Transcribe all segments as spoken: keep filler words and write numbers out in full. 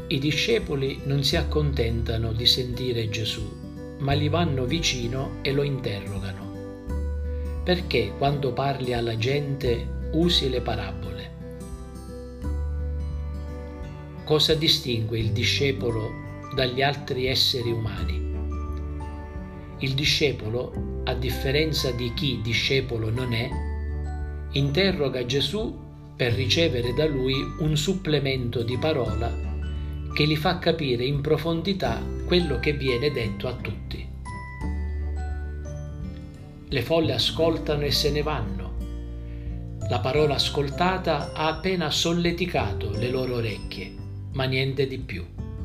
I discepoli non si accontentano di sentire Gesù, ma gli vanno vicino e lo interrogano. Perché quando parli alla gente usi le parabole? Cosa distingue il discepolo dagli altri esseri umani? Il discepolo, a differenza di chi discepolo non è, interroga Gesù per ricevere da lui un supplemento di parola che gli fa capire in profondità quello che viene detto a tutti. Le folle ascoltano e se ne vanno. La parola ascoltata ha appena solleticato le loro orecchie, ma niente di più.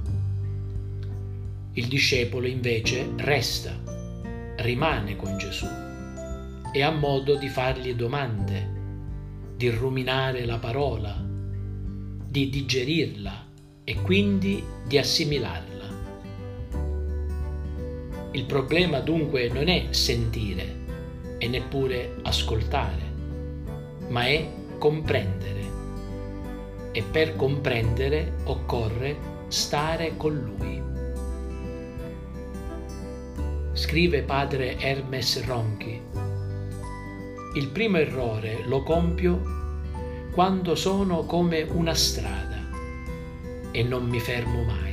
Il discepolo invece resta, rimane con Gesù e ha modo di fargli domande, di ruminare la parola, di digerirla e quindi di assimilarla. Il problema dunque non è sentire e neppure ascoltare, ma è comprendere. E per comprendere occorre stare con Lui. Scrive padre Hermes Ronchi: il primo errore lo compio quando sono come una strada e non mi fermo mai.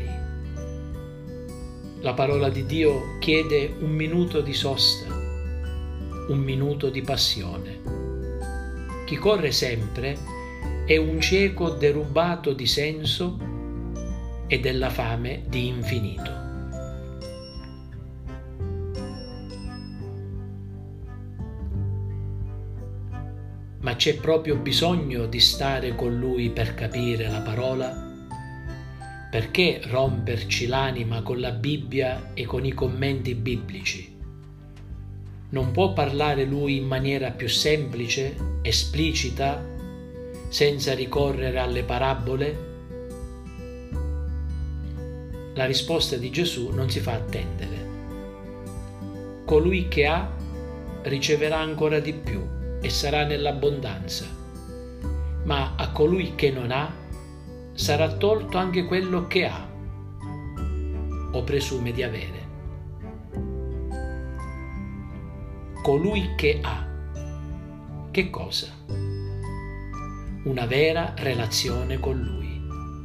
La parola di Dio chiede un minuto di sosta, un minuto di passione. Chi corre sempre è un cieco derubato di senso e della fame di infinito. Ma c'è proprio bisogno di stare con Lui per capire la parola? Perché romperci l'anima con la Bibbia e con i commenti biblici? Non può parlare Lui in maniera più semplice, esplicita, senza ricorrere alle parabole? La risposta di Gesù non si fa attendere. Colui che ha riceverà ancora di più e sarà nell'abbondanza, ma a colui che non ha sarà tolto anche quello che ha o presume di avere. Colui che ha, che cosa? Una vera relazione con Lui.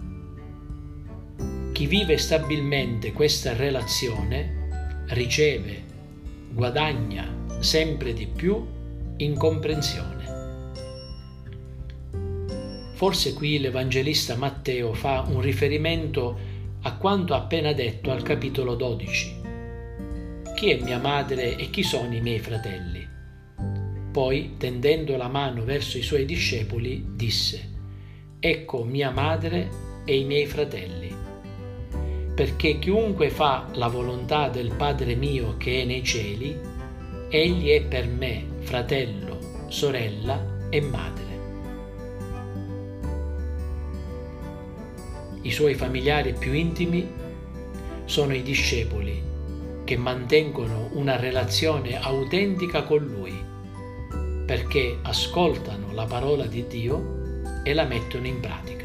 Chi vive stabilmente questa relazione riceve, guadagna sempre di più in comprensione. Forse qui l'Evangelista Matteo fa un riferimento a quanto appena detto al capitolo dodici. Chi è mia madre e chi sono i miei fratelli? Poi, tendendo la mano verso i suoi discepoli, disse: ecco mia madre e i miei fratelli. Perché chiunque fa la volontà del Padre mio che è nei cieli, egli è per me fratello, sorella e madre. I suoi familiari più intimi sono i discepoli che mantengono una relazione autentica con Lui, perché ascoltano la parola di Dio e la mettono in pratica.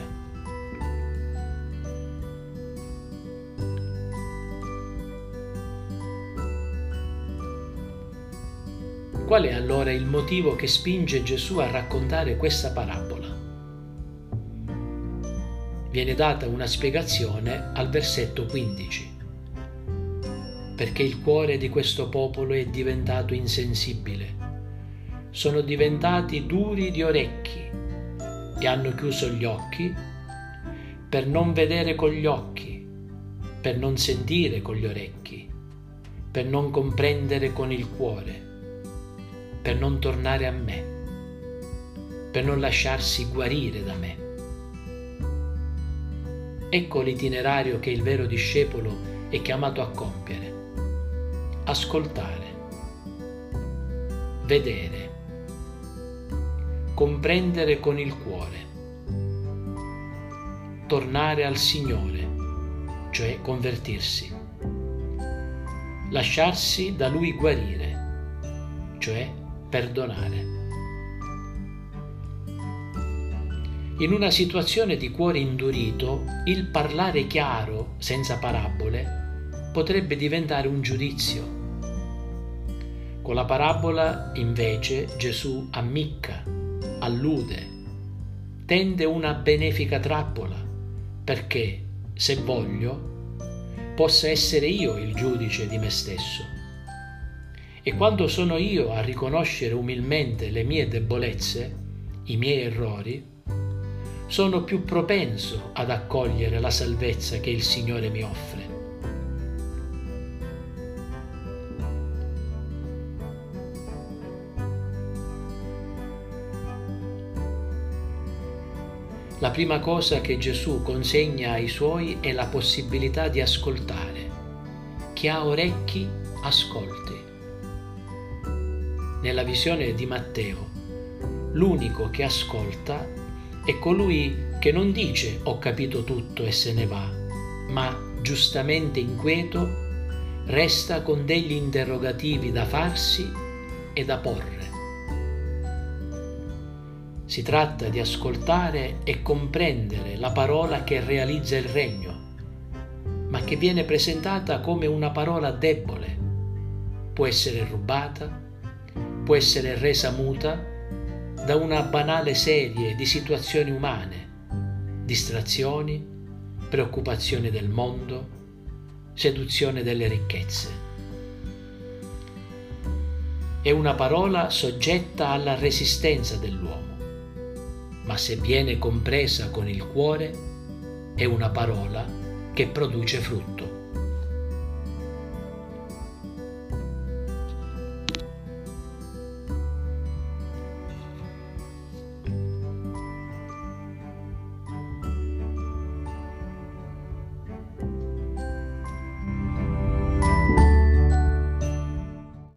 Qual è allora il motivo che spinge Gesù a raccontare questa parabola? Viene data una spiegazione al versetto quindici. Perché il cuore di questo popolo è diventato insensibile. Sono diventati duri di orecchi e hanno chiuso gli occhi per non vedere con gli occhi, per non sentire con gli orecchi, per non comprendere con il cuore, per non tornare a me, per non lasciarsi guarire da me. Ecco l'itinerario che il vero discepolo è chiamato a compiere: ascoltare, vedere, comprendere con il cuore, tornare al Signore, cioè convertirsi, lasciarsi da Lui guarire, cioè perdonare. In una situazione di cuore indurito, il parlare chiaro, senza parabole, potrebbe diventare un giudizio. Con la parabola, invece, Gesù ammicca, allude, tende una benefica trappola, perché, se voglio, possa essere io il giudice di me stesso. E quando sono io a riconoscere umilmente le mie debolezze, i miei errori, sono più propenso ad accogliere la salvezza che il Signore mi offre. La prima cosa che Gesù consegna ai Suoi è la possibilità di ascoltare. Chi ha orecchi, ascolti. Nella visione di Matteo, l'unico che ascolta è colui che non dice ho capito tutto e se ne va, ma giustamente inquieto resta con degli interrogativi da farsi e da porre. Si tratta di ascoltare e comprendere la parola che realizza il regno, ma che viene presentata come una parola debole. Può essere rubata, può essere resa muta da una banale serie di situazioni umane, distrazioni, preoccupazioni del mondo, seduzione delle ricchezze. È una parola soggetta alla resistenza dell'uomo, ma se viene compresa con il cuore, è una parola che produce frutto.